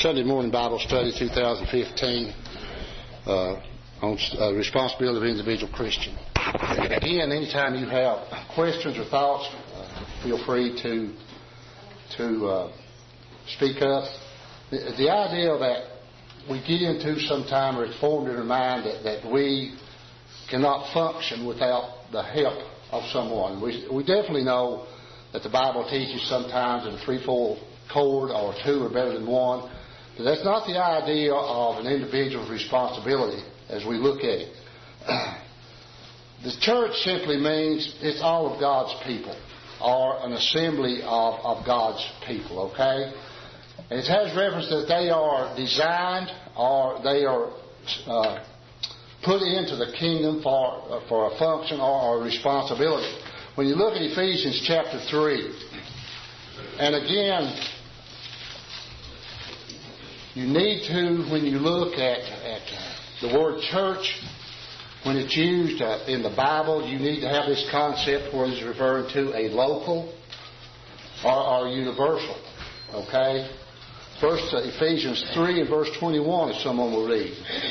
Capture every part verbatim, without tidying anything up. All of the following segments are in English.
Sunday morning Bible study two thousand fifteen uh, on uh, responsibility of an individual Christian. Again, anytime you have questions or thoughts, uh, feel free to to uh, speak up. The, the idea that we get into sometime, or it's formed in our mind that, that we cannot function without the help of someone. We, we definitely know that the Bible teaches sometimes in a threefold cord or two are better than one. But that's not the idea of an individual's responsibility as we look at it. The church simply means it's all of God's people, or an assembly of, of God's people, okay? And it has reference that they are designed or they are uh, put into the kingdom for, uh, for a function or, or a responsibility. When you look at Ephesians chapter three, and again, you need to, when you look at, at the word church, when it's used uh, in the Bible, you need to have this concept where it's referring to a local or, or universal. Okay? First, uh, Ephesians three and verse twenty-one, if someone will read.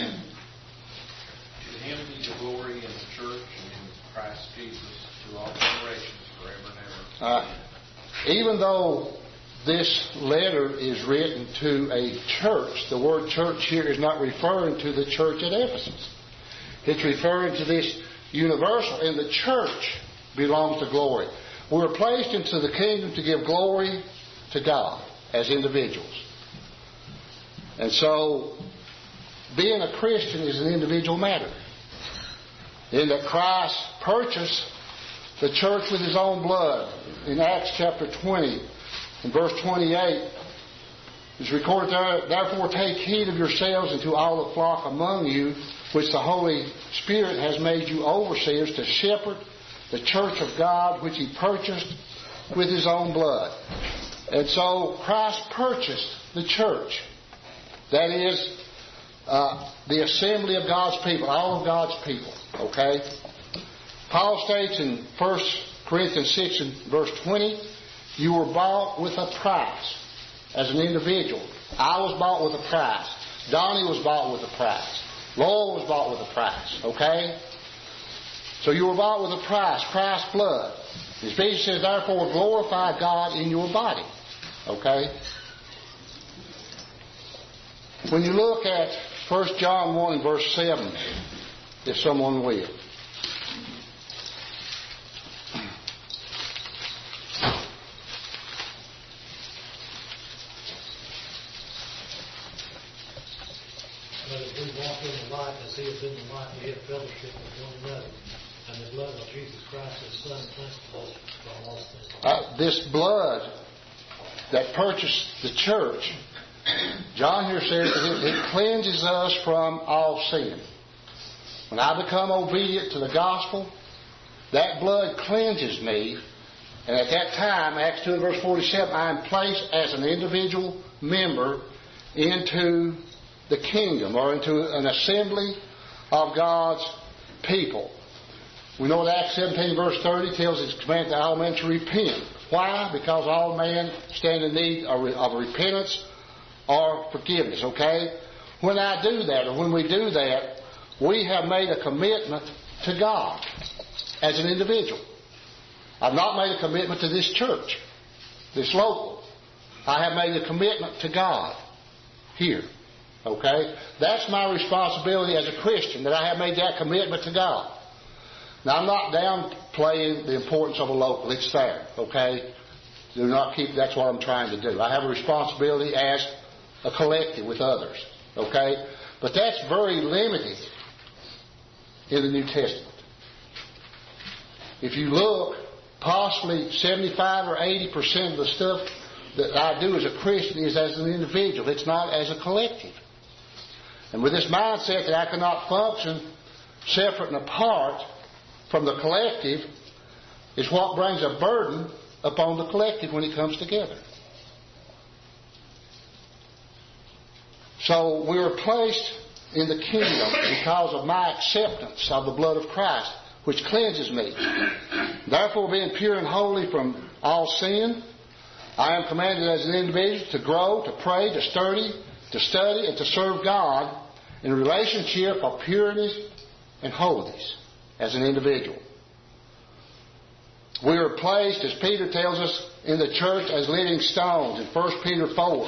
To him be the glory in the church and in Christ Jesus to all generations forever and ever. Uh, even though this letter is written to a church, the word church here is not referring to the church at Ephesus. It's referring to this universal, and the church belongs to glory. We're placed into the kingdom to give glory to God as individuals. And so, being a Christian is an individual matter. In that Christ purchased the church with His own blood. In Acts chapter twenty, in verse twenty-eight, it's recorded there, therefore take heed of yourselves and to all the flock among you, which the Holy Spirit has made you overseers to shepherd the church of God, which He purchased with His own blood. And so Christ purchased the church. That is uh, the assembly of God's people, all of God's people. Okay? Paul states in First Corinthians six and verse twenty, you were bought with a price as an individual. I was bought with a price. Donnie was bought with a price. Lowell was bought with a price. Okay? So you were bought with a price, Christ's blood. Ephesians says, therefore glorify God in your body. Okay? When you look at First John one and verse seven, if someone will. But if we walk in the light as He is in the light, we have fellowship with one another. And the blood of Jesus Christ, His Son, cleanseth us from all sins. Uh, this blood that purchased the church, John here says that it, it cleanses us from all sin. When I become obedient to the gospel, that blood cleanses me. And at that time, Acts two and verse forty-seven, I am placed as an individual member into the kingdom, or into an assembly of God's people. We know that Acts seventeen verse thirty tells us, command to all men to repent. Why? Because all men stand in need of, of repentance or forgiveness. Okay? When I do that, or when we do that, we have made a commitment to God as an individual. I've not made a commitment to this church, this local. I have made a commitment to God here. Okay? That's my responsibility as a Christian, that I have made that commitment to God. Now, I'm not downplaying the importance of a local. It's there. Okay? Do not keep, that's what I'm trying to do. I have a responsibility as a collective with others. Okay? But that's very limited in the New Testament. If you look, possibly seventy-five or eighty percent of the stuff that I do as a Christian is as an individual. It's not as a collective. And with this mindset that I cannot function separate and apart from the collective is what brings a burden upon the collective when it comes together. So we are placed in the kingdom because of my acceptance of the blood of Christ, which cleanses me. Therefore, being pure and holy from all sin, I am commanded as an individual to grow, to pray, to study, to study and to serve God in a relationship of purity and holiness as an individual. We are placed, as Peter tells us, in the church as living stones in First Peter four.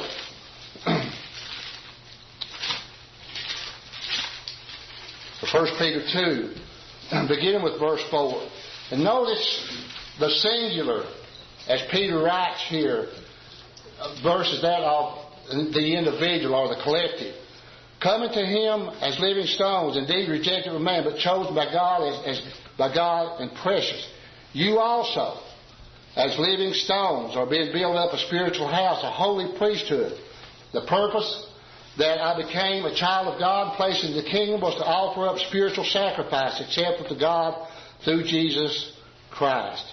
First Peter two, beginning with verse four. And notice the singular, as Peter writes here, versus that of the individual or the collective. Coming to him as living stones, indeed rejected of man, but chosen by God as, as by God and precious. You also, as living stones, are being built up a spiritual house, a holy priesthood. The purpose that I became a child of God, placed in the kingdom, was to offer up spiritual sacrifice acceptable to God through Jesus Christ.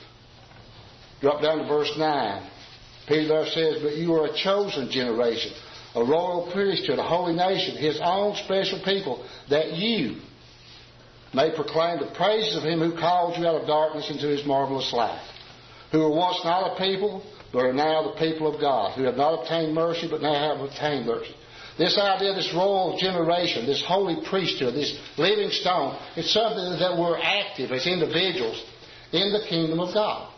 Drop down to verse nine. Peter there says, but you are a chosen generation, a royal priesthood, a holy nation, his own special people, that you may proclaim the praises of him who called you out of darkness into his marvelous light, who were once not a people, but are now the people of God, who have not obtained mercy, but now have obtained mercy. This idea, this royal generation, this holy priesthood, this living stone, it's something that we're active as individuals in the kingdom of God.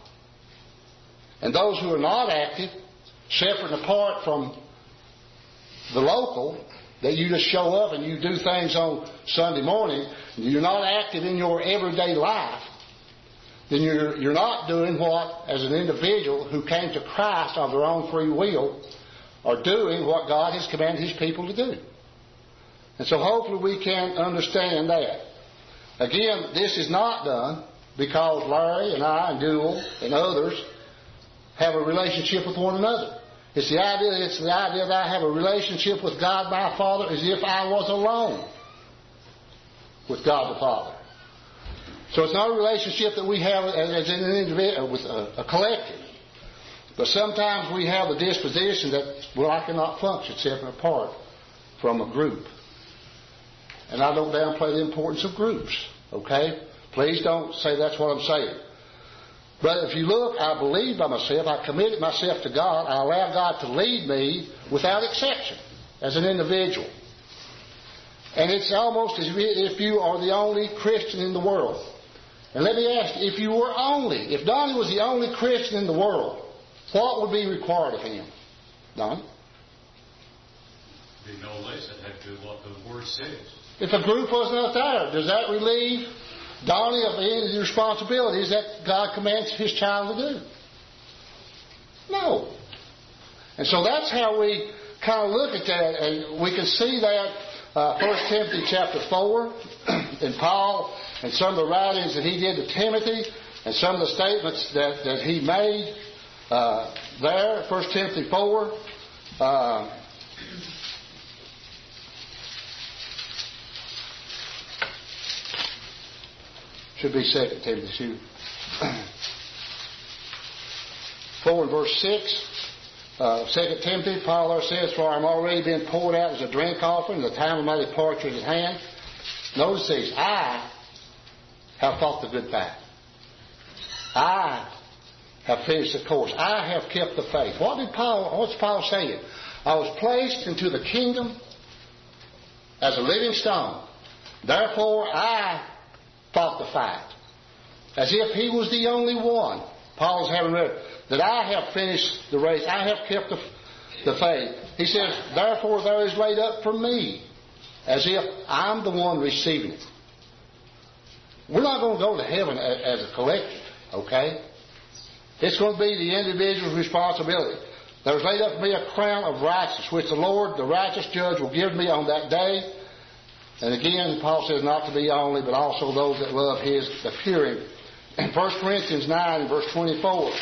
And those who are not active, separate and apart from the local, that you just show up and you do things on Sunday morning, and you're not active in your everyday life, then you're, you're not doing what, as an individual who came to Christ of their own free will, are doing what God has commanded his people to do. And so hopefully we can understand that. Again, this is not done because Larry and I and Duell and others have a relationship with one another. It's the idea, it's the idea that I have a relationship with God my Father as if I was alone with God the Father. So it's not a relationship that we have as an individual, with a, a collective. But sometimes we have the disposition that, well, I cannot function separate and apart from a group. And I don't downplay the importance of groups, okay? Please don't say that's what I'm saying. But if you look, I believe by myself, I committed myself to God, I allow God to lead me without exception as an individual. And it's almost as if you are the only Christian in the world. And let me ask you, if you were only, if Donnie was the only Christian in the world, what would be required of him? Donnie? Be no less than have to do what the Word says. If a group was not there, does that relieve Donnie of any of the responsibilities that God commands his child to do? No. And so that's how we kind of look at that, and we can see that uh, First Timothy chapter four, and Paul, and some of the writings that he did to Timothy, and some of the statements that, that he made uh, there, First Timothy four. Uh, Should be Second Timothy two. four and verse six. Uh, Second Timothy, Paul there says, for I am already been poured out as a drink offering, the time of my departure is at hand. Notice these. I have fought the good fight. I have finished the course. I have kept the faith. What did Paul, what's Paul saying? I was placed into the kingdom as a living stone. Therefore, I fought the fight. As if he was the only one. Paul's having read that I have finished the race. I have kept the, the faith. He says, therefore there is laid up for me, as if I'm the one receiving it. We're not going to go to heaven as a collective, okay? It's going to be the individual's responsibility. There's laid up for me a crown of righteousness, which the Lord, the righteous judge, will give me on that day. And again, Paul says not to be only, but also those that love his appearing. In First Corinthians nine, verse twenty-four,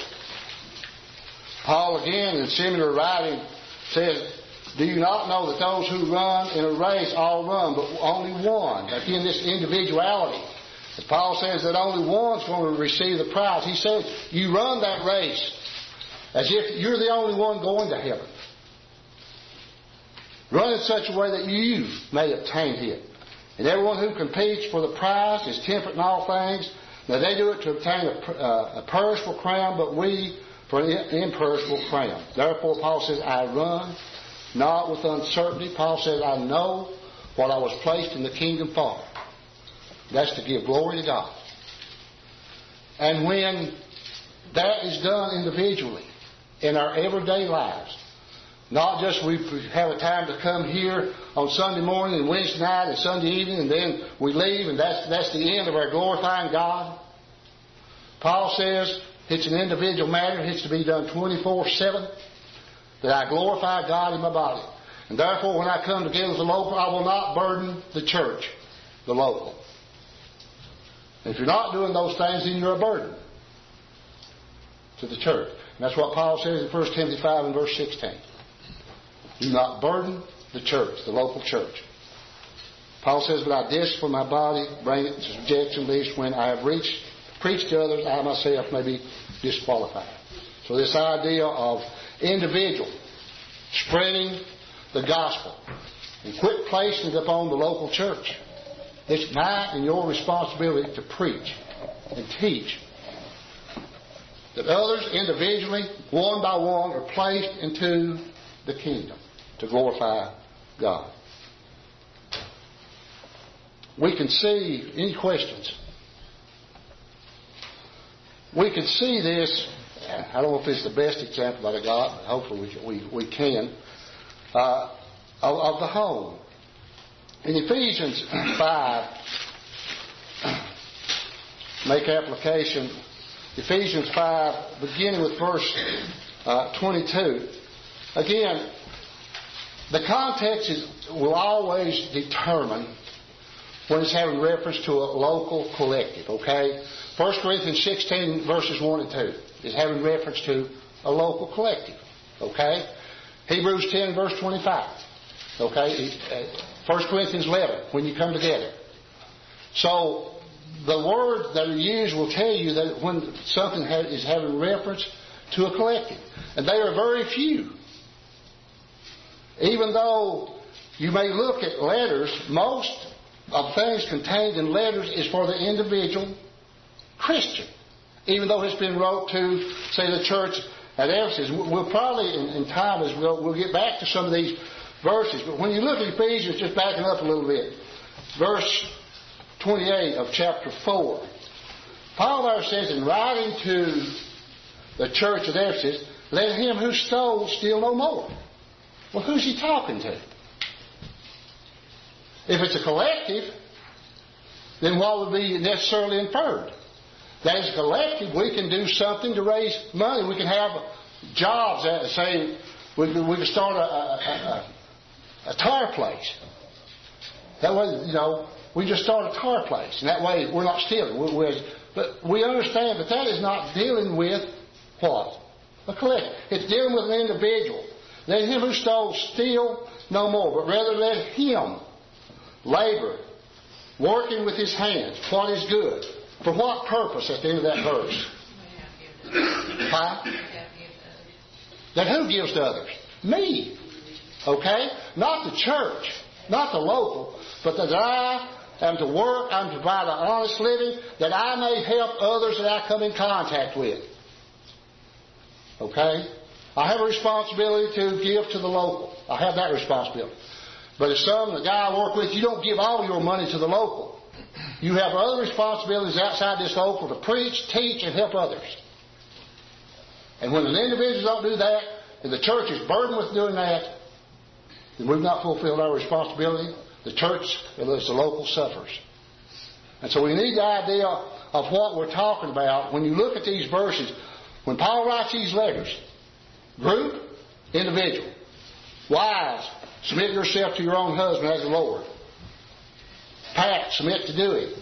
Paul again, in similar writing, says, do you not know that those who run in a race all run, but only one? Again, this individuality. As Paul says that only one's going to receive the prize. He says, you run that race as if you're the only one going to heaven. Run in such a way that you may obtain it. And everyone who competes for the prize is temperate in all things. Now they do it to obtain a, uh, a perishable crown, but we for an imperishable crown. Therefore, Paul says, I run not with uncertainty. Paul says, I know what I was placed in the kingdom for. That's to give glory to God. And when that is done individually in our everyday lives, not just we have a time to come here on Sunday morning and Wednesday night and Sunday evening and then we leave and that's, that's the end of our glorifying God. Paul says it's an individual matter. It's to be done twenty-four seven. That I glorify God in my body. And therefore when I come together with the local, I will not burden the church, the local. If you're not doing those things, then you're a burden to the church. And that's what Paul says in First Timothy five and verse sixteen. Do not burden the church, the local church. Paul says, but I discipline my body, bring it to subjection, lest when I have reached, preached to others, I myself may be disqualified. So this idea of individual spreading the gospel and quit placing it upon the local church. It's my and your responsibility to preach and teach that others individually, one by one, are placed into the kingdom to glorify God. We can see, any questions? We can see this, I don't know if it's the best example that I got, but hopefully we, we, we can, uh, of, of the home. In Ephesians five, make application, Ephesians five, beginning with verse uh, twenty-two. Again, the context is, will always determine when it's having reference to a local collective, okay? First Corinthians sixteen, verses one and two is having reference to a local collective, okay? Hebrews ten, verse twenty-five, okay? First Corinthians eleven, when you come together. So, the words that are used will tell you that when something is having reference to a collective. And they are very few. Even though you may look at letters, most of things contained in letters is for the individual Christian. Even though it's been wrote to, say, the church at Ephesus. We'll probably, in, in time, as we'll, we'll get back to some of these verses. But when you look at Ephesians, just backing up a little bit, verse twenty-eight of chapter four, Paul there says, in writing to the church at Ephesus, let him who stole steal no more. Well, who's he talking to? If it's a collective, then what would be necessarily inferred? That as a collective, we can do something to raise money. We can have jobs. That say we can, we can start a, a, a, a tire place. That way, you know, we just start a tire place, and that way we're not stealing. We're, we're, but we understand that that is not dealing with what? A collective. It's dealing with an individual. Let him who stole steal no more, but rather let him labor, working with his hands, what is good. For what purpose at the end of that verse? Huh? That who gives to others? Me. Okay? Not the church, not the local, but that I am to work, I'm to provide an honest living, that I may help others that I come in contact with. Okay? I have a responsibility to give to the local. I have that responsibility. But if some, the guy I work with, you don't give all your money to the local. You have other responsibilities outside this local to preach, teach, and help others. And when an individual don't do that, and the church is burdened with doing that, then we've not fulfilled our responsibility. The church, as the local, suffers. And so we need the idea of what we're talking about. When you look at these verses, when Paul writes these letters, group, individual. Wives, submit yourself to your own husband as the Lord. Pat, submit to do it.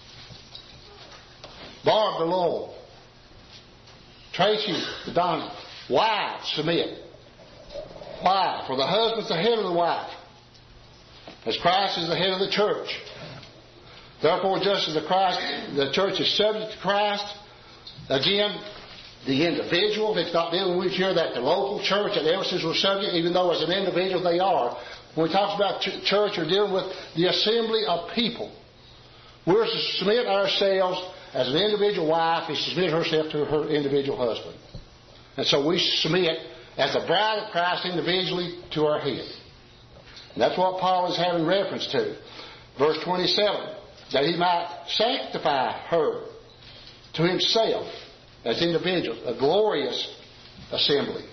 Barb, the Lord. Tracy, the Donnie. Wives, submit. Why? For the husband's the head of the wife, as Christ is the head of the church. Therefore, just as the Christ, the church is subject to Christ, again, the individual, it's not dealing with here that the local church at Ephesus was subject, even though as an individual they are. When we talk about ch- church, we're dealing with the assembly of people. We're to submit ourselves as an individual wife is to submit herself to her individual husband. And so we submit as the bride of Christ individually to our head. And that's what Paul is having reference to. Verse twenty-seven, that he might sanctify her to himself as individuals, a glorious assembly.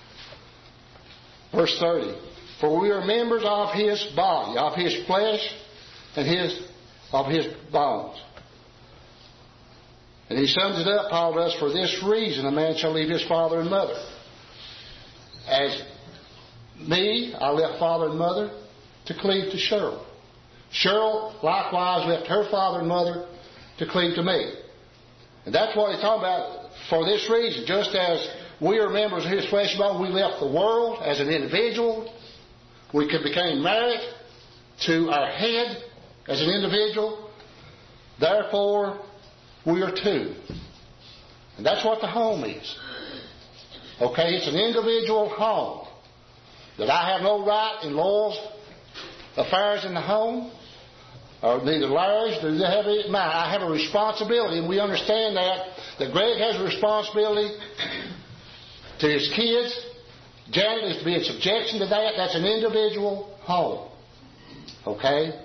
Verse thirty, for we are members of his body, of his flesh, and his of his bones. And he sums it up, Paul does, for this reason a man shall leave his father and mother. As me, I left father and mother to cleave to Cheryl. Cheryl likewise left her father and mother to cleave to me. And that's what he's talking about. For this reason, just as we are members of his flesh and bone, we left the world as an individual. We could become married to our head as an individual. Therefore, we are two. And that's what the home is. Okay, it's an individual home. That I have no right in Laurel's affairs in the home, or neither Larry's, nor have it mine. I have a responsibility, and we understand that, that Greg has a responsibility to his kids. Janet is to be in subjection to that. That's an individual home. Okay?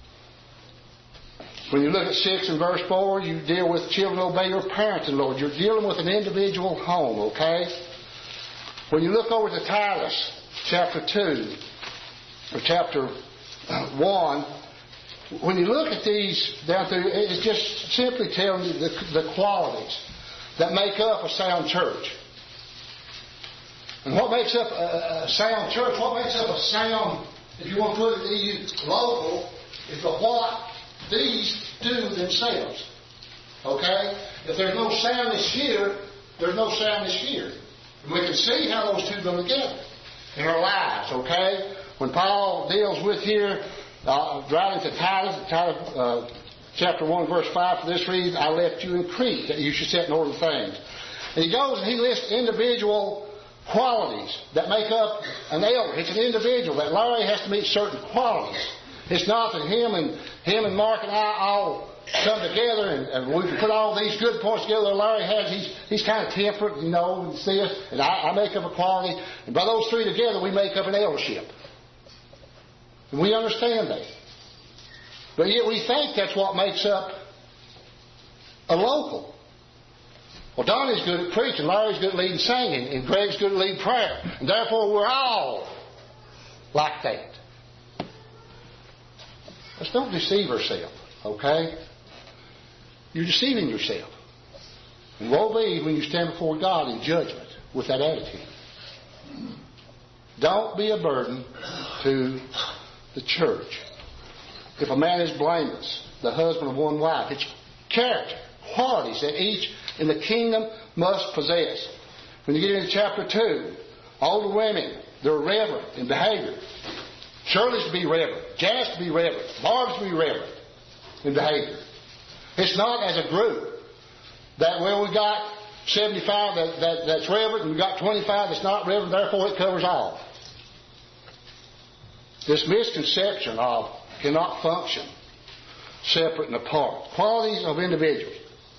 When you look at six and verse four, you deal with children obey your parents in the Lord. You're dealing with an individual home, okay? When you look over to Titus chapter two, or chapter one, when you look at these down through, it's just simply telling you the, the qualities that make up a sound church. And what makes up a, a sound church, what makes up a sound, if you want to put it local, is the what these do themselves. Okay? If there's no soundness here, there's no soundness here. And we can see how those two go together in our lives. Okay? When Paul deals with here, uh, writing to Titus, Titus uh, chapter one, verse five, for this reason I left you in Crete, that you should set in order things. And he goes and he lists individual qualities that make up an elder. It's an individual. That Larry has to meet certain qualities. It's not that him and him and Mark and I all come together and, and we can put all these good points together that Larry has. He's he's kind of temperate, you know, and this, and I, I make up a quality. And by those three together, we make up an eldership. And we understand that. But yet we think that's what makes up a local. Well, Donnie's good at preaching, Larry's good at leading singing, and Greg's good at leading prayer. And therefore, we're all like that. Let's don't deceive ourselves, okay? You're deceiving yourself. And woe be when you stand before God in judgment with that attitude. Don't be a burden to the church. If a man is blameless, the husband of one wife, it's character, qualities that each in the kingdom must possess. When you get into chapter two, older women, they're reverent in behavior. Shirley's to be reverent. Jan's to be reverent. Barb's to be reverent in behavior. It's not as a group that, well, we got seventy-five that, that, that's reverent and we got twenty-five that's not reverent, therefore it covers all. This misconception of cannot function separate and apart. Qualities of individuals.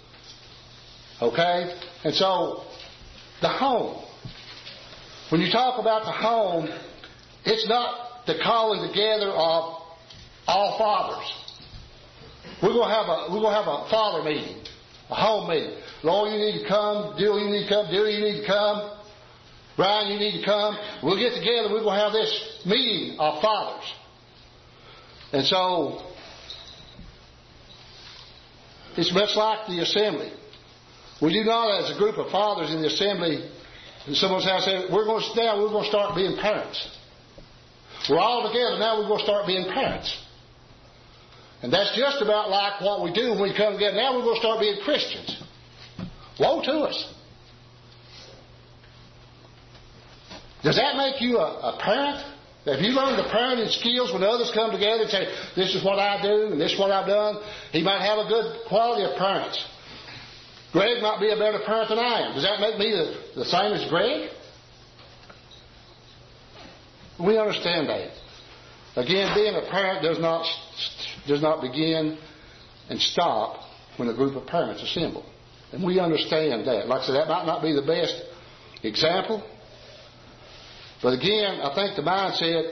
Okay? And so, the home. When you talk about the home, it's not the calling together of all fathers. We're going to have a we're going to have a father meeting, a home meeting. Lord, you need to come. Dill, you need to come. Dill, you need to come. Brian, you need to come. We'll get together. We're going to have this meeting of fathers. And so, it's much like the assembly. We do not, as a group of fathers in the assembly, in someone's house, say, we're going to sit down, we're going to start being parents. We're all together, now we're going to start being parents. And that's just about like what we do when we come together. Now we're going to start being Christians. Woe to us. Does that make you a, a parent? If you learn the parenting skills when others come together and say, this is what I do and this is what I've done, he might have a good quality of parents. Greg might be a better parent than I am. Does that make me the, the same as Greg? We understand that. Again, being a parent does not does not begin and stop when a group of parents assemble. And we understand that. Like I said, that might not be the best example, But again, I think the mindset,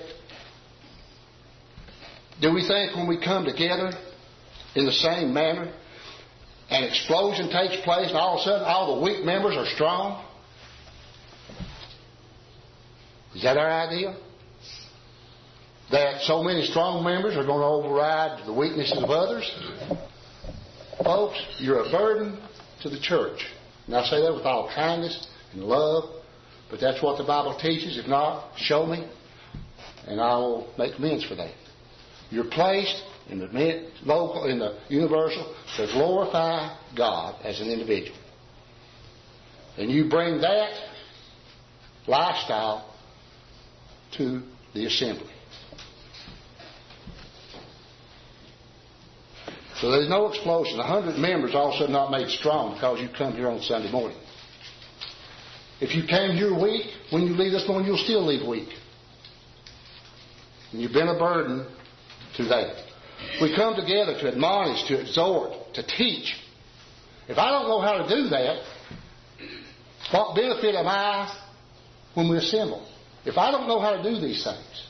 do we think when we come together in the same manner, an explosion takes place and all of a sudden all the weak members are strong? Is that our idea? That so many strong members are going to override the weaknesses of others? Folks, you're a burden to the church. And I say that with all kindness and love, but that's what the Bible teaches. If not, show me, and I will make amends for that. You're placed in the local, in the universal, to glorify God as an individual. And you bring that lifestyle to the assembly. So there's no explosion. A hundred members all of a sudden not made strong because you come here on Sunday morning. If you came here weak, when you leave this morning, you'll still leave weak. And you've been a burden to that. We come together to admonish, to exhort, to teach. If I don't know how to do that, what benefit am I when we assemble? If I don't know how to do these things.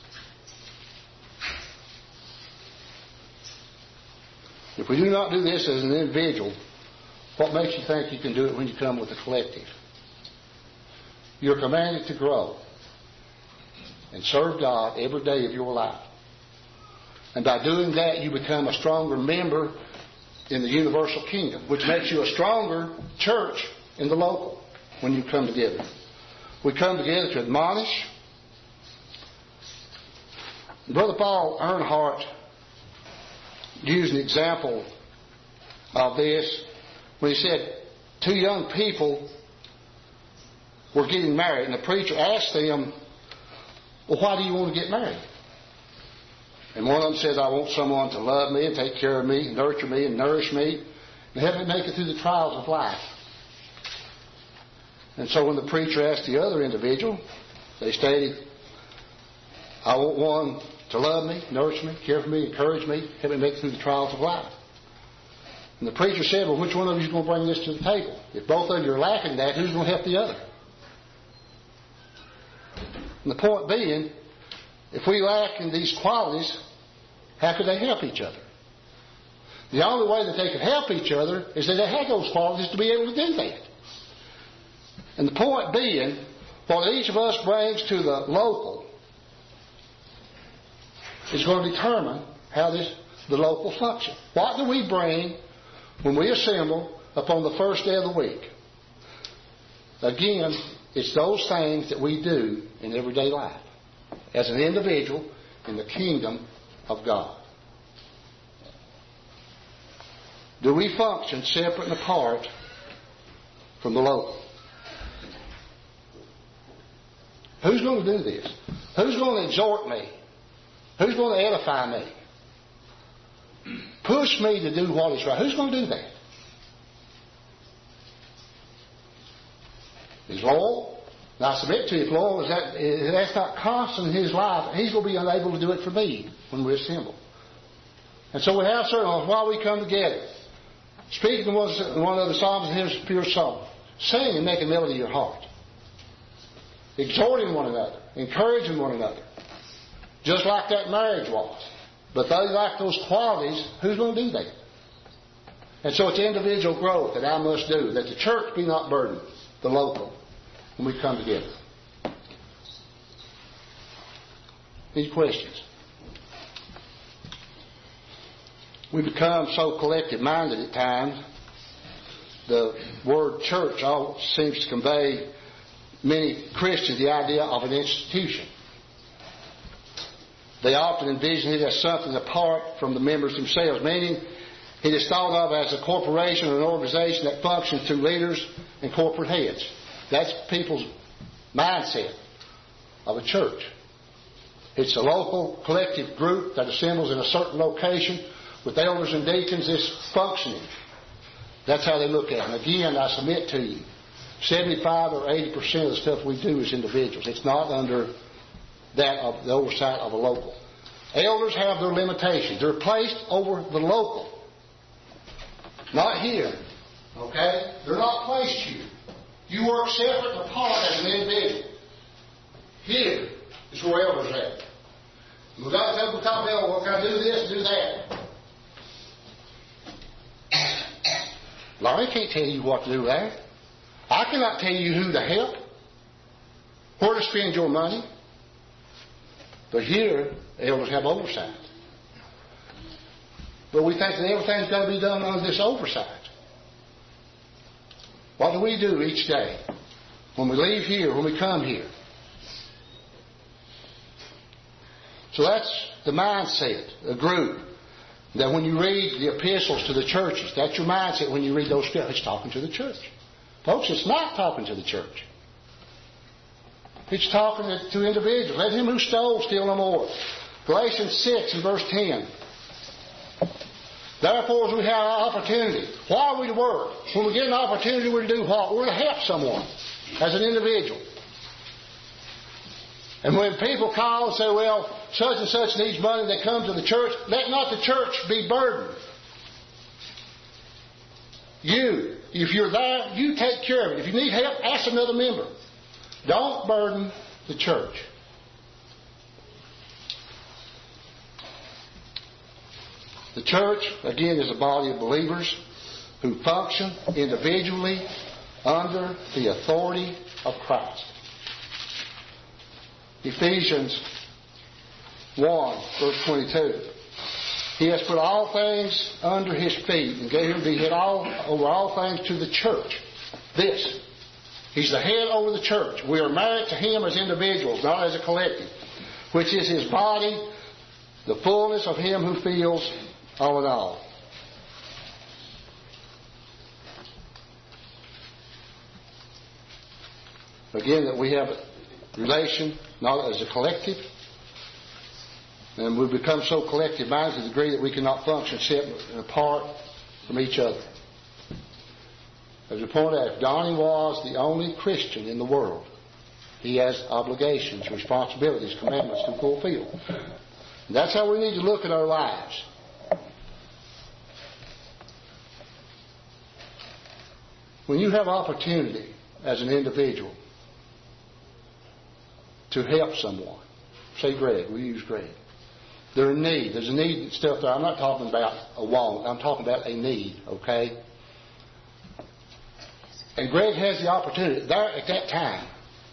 If we do not do this as an individual, what makes you think you can do it when you come with a collective? You're commanded to grow and serve God every day of your life. And by doing that, you become a stronger member in the universal kingdom, which makes you a stronger church in the local when you come together. We come together to admonish. Brother Paul Earnhardt used an example of this when he said two young people were getting married, and the preacher asked them, well, why do you want to get married? And one of them says, I want someone to love me and take care of me, and nurture me and nourish me, and help me make it through the trials of life. And so when the preacher asked the other individual, they stated, I want one to love me, nourish me, care for me, encourage me, help me make it through the trials of life. And the preacher said, well, which one of you is going to bring this to the table? If both of you are lacking that, who's going to help the other? And the point being, if we lack in these qualities, how could they help each other? The only way that they could help each other is that they had those qualities to be able to do that. And the point being, what each of us brings to the local is going to determine how this the local function. What do we bring when we assemble upon the first day of the week? Again, it's those things that we do in everyday life as an individual in the kingdom of God. Do we function separate and apart from the local? Who's going to do this? Who's going to exhort me? Who's going to edify me? Push me to do what is right. Who's going to do that? Is Lowell? Now I submit to you, if Lowell is that, if that's not constant in his life, he's going to be unable to do it for me when we assemble. And so we have certain while we come together, speaking one of the psalms and hymns of pure song, sing and make a melody in your heart, exhorting one another, encouraging one another, just like that marriage was. But they lack those qualities. Who's going to do that? And so it's individual growth that I must do, that the church be not burdened, the local, when we come together. Any questions? We become so collective-minded at times. The word church all seems to convey many Christians the idea of an institution. They often envision it as something apart from the members themselves, meaning it is thought of as a corporation or an organization that functions through leaders and corporate heads. That's people's mindset of a church. It's a local collective group that assembles in a certain location with elders and deacons is functioning. That's how they look at it. And again, I submit to you, seventy-five or eighty percent of the stuff we do is individuals. It's not under that of the oversight of a local. Elders have their limitations. They're placed over the local. Not here. Okay? They're not placed here. You work separate and apart as an individual. Here is where elders are at. We got to talk about, well, can I do this, do that? Larry can't tell you what to do there. I cannot tell you who to help, where to spend your money. But here, elders have oversight. But we think that everything's got to be done under this oversight. What do we do each day? When we leave here, when we come here? So that's the mindset, a group. That when you read the epistles to the churches, that's your mindset when you read those scriptures. It's talking to the church. Folks, it's not talking to the church. It's talking to individuals. Let him who stole steal no more. Galatians six and verse ten. Therefore, as we have an opportunity, why are we to work? When we get an opportunity, we're to do what? We're to help someone as an individual. And when people call and say, well, such and such needs money, they come to the church, let not the church be burdened. You, if you're there, you take care of it. If you need help, ask another member. Don't burden the church. The church, again, is a body of believers who function individually under the authority of Christ. Ephesians one, verse twenty-two. He has put all things under His feet and gave Him the head all, over all things to the church. This. He's the head over the church. We are married to Him as individuals, not as a collective, which is His body, the fullness of Him who fills all in all. Again, that we have relation, not as a collective. And we've become so collective-minded to the degree that we cannot function separate and apart from each other. As we pointed out, if Donnie was the only Christian in the world, he has obligations, responsibilities, commandments to fulfill. And that's how we need to look at our lives. When you have opportunity as an individual to help someone, say Greg, we use Greg. They're in need. There's a need and stuff there. I'm not talking about a want. I'm talking about a need, okay? And Greg has the opportunity there at that time.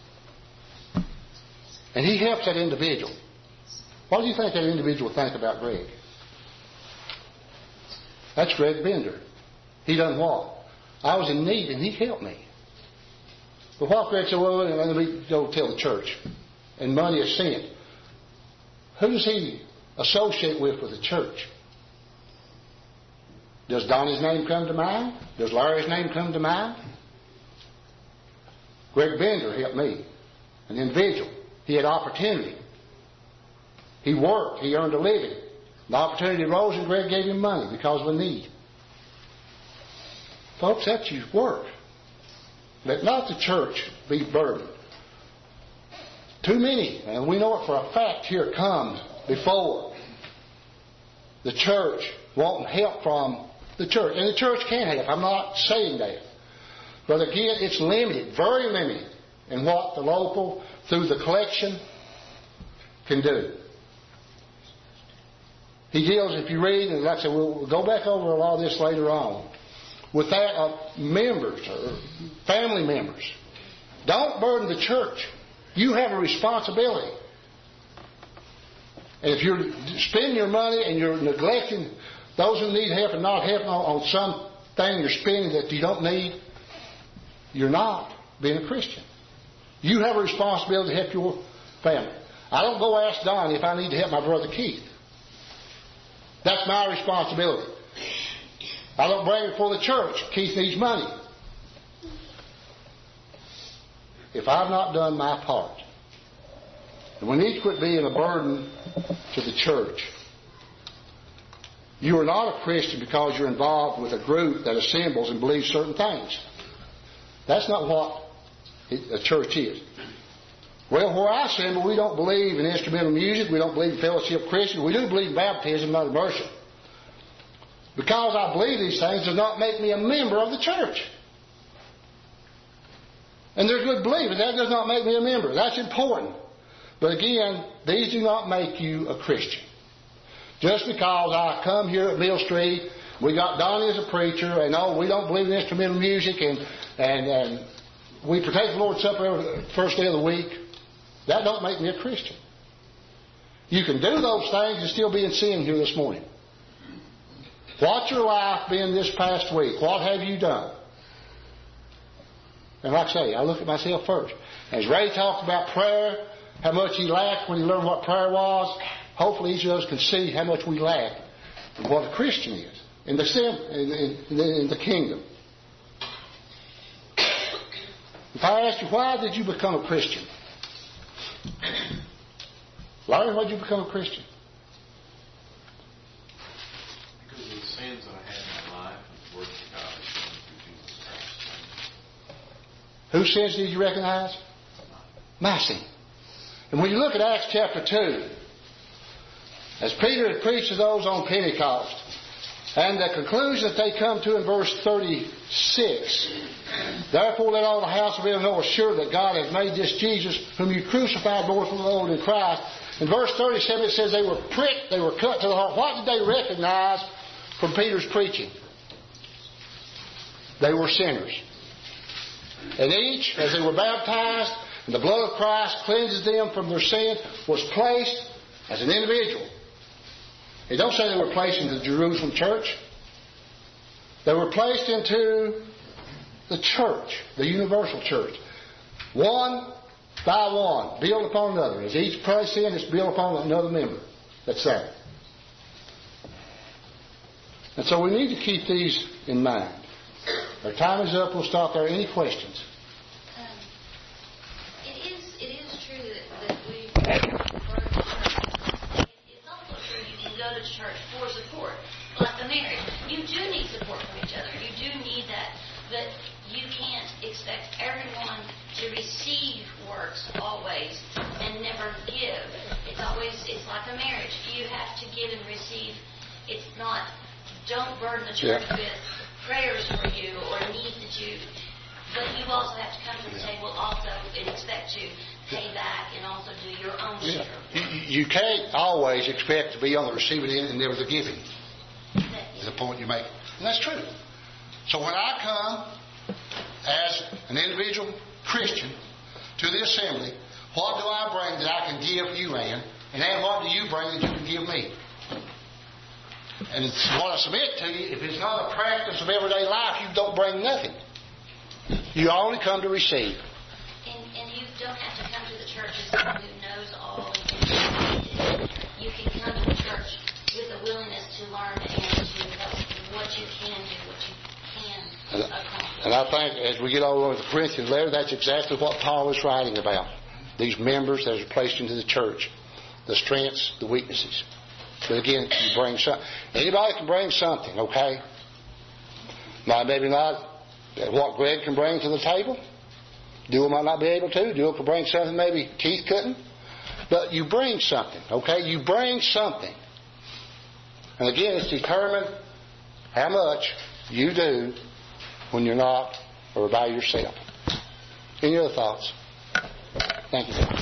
And he helps that individual. What do you think that individual will think about Greg? That's Greg Bender. He done what? I was in need and he helped me. But what Greg said, well, let me go tell the church. And money is sin. Who does he associate with with the church? Does Donnie's name come to mind? Does Larry's name come to mind? Greg Bender helped me, an individual. He had opportunity. He worked. He earned a living. The opportunity arose and Greg gave him money because of a need. Folks, that's your work. Let not the church be burdened. Too many, and we know it for a fact here, come before the church wanting help from the church. And the church can help. I'm not saying that. But again, it's limited, very limited in what the local, through the collection, can do. He deals, if you read, and like I said, we'll go back over a lot of this later on, with that of members or family members. Don't burden the church. You have a responsibility. And if you're spending your money and you're neglecting those who need help and not helping on, on something you're spending that you don't need, you're not being a Christian. You have a responsibility to help your family. I don't go ask Donnie if I need to help my brother Keith. That's my responsibility. I don't bring it before the church. Keith needs money. If I've not done my part, and we need to quit being a burden to the church. You are not a Christian because you're involved with a group that assembles and believes certain things. That's not what a church is. Well, where I assemble, we don't believe in instrumental music. We don't believe in fellowship Christian. We do believe in baptism, not immersion. Because I believe these things does not make me a member of the church. And they're good believers. That does not make me a member. That's important. But again, these do not make you a Christian. Just because I come here at Mill Street, we got Donnie as a preacher, and oh, we don't believe in instrumental music, and and, and we partake the Lord's Supper every first day of the week, that don't make me a Christian. You can do those things and still be in sin here this morning. What's your life been this past week? What have you done? And like I say, I look at myself first. As Ray talked about prayer, how much he lacked when he learned what prayer was, hopefully each of us can see how much we lack in what a Christian is in the, in, in, in the kingdom. If I ask you, why did you become a Christian? Larry, why did you become a Christian? Because of the sins that I had in my life and the works of God has shown through Jesus Christ. Whose sins did you recognize? My sin. And when you look at Acts chapter two, as Peter had preached to those on Pentecost, and the conclusion that they come to in verse thirty-six, therefore let all the house of Israel know sure that God has made this Jesus, whom you crucified, Lord from the Lord in Christ. In verse thirty-seven it says they were pricked, they were cut to the heart. What did they recognize from Peter's preaching? They were sinners. And each, as they were baptized, and the blood of Christ cleanses them from their sin, was placed as an individual. It don't say they were placed into the Jerusalem church. They were placed into the church, the universal church. One by one, built upon another. As each placed in, it's built upon another member that's there. And so we need to keep these in mind. Our time is up. We'll stop there. Any questions? Um, it is it is true that, that we refer to church. It's also true you can go to church for support, like the marriage. You do need support from each other. You do need that, but you can't expect everyone to receive works always and never give. It's always it's like a marriage. You have to give and receive. It's not. Don't burden the church yeah. with prayers for you or needs that you, but you also have to come to the table also and expect to pay back and also do your own yeah. share. You, you can't always expect to be on the receiving end and never the giving. Is the point you make. And that's true. So when I come as an individual Christian to the assembly, what do I bring that I can give you, Ann? And Ann, what do you bring that you can give me? And it's what I submit to you, if it's not a practice of everyday life, you don't bring nothing. You only come to receive. And, and you don't have to come to the church as someone who knows all and you can come to the church with a willingness to learn and to help what you can do, what you can accomplish. And I think as we get over the Corinthians letter, that's exactly what Paul is writing about. These members that are placed into the church, the strengths, the weaknesses. But again, you bring something. Anybody can bring something, okay? Now, maybe not what Greg can bring to the table. Dewey might not be able to. Dewey can bring something maybe Keith couldn't. But you bring something, okay? You bring something. And again, it's determined how much you do when you're not or by yourself. Any other thoughts? Thank you.